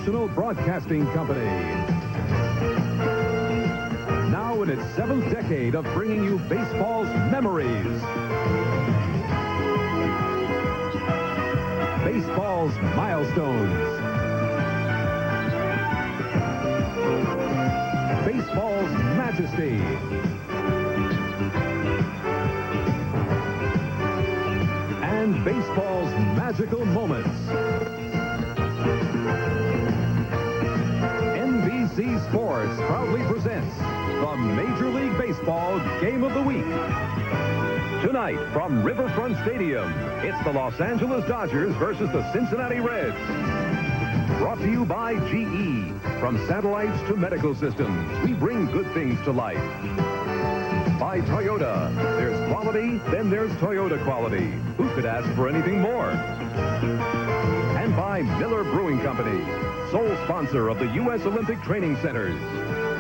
National Broadcasting Company. Now in its 7th decade of bringing you baseball's memories. Baseball's milestones. Baseball's majesty. And baseball's magical moments. NBC Sports proudly presents the Major League Baseball Game of the Week. Tonight from Riverfront Stadium, it's the Los Angeles Dodgers versus the Cincinnati Reds. Brought to you by GE. From satellites to medical systems, we bring good things to life. By Toyota. There's quality, then there's Toyota quality. Who could ask for anything more? And by Miller Brewing Company, sole sponsor of the U.S. Olympic Training Centers.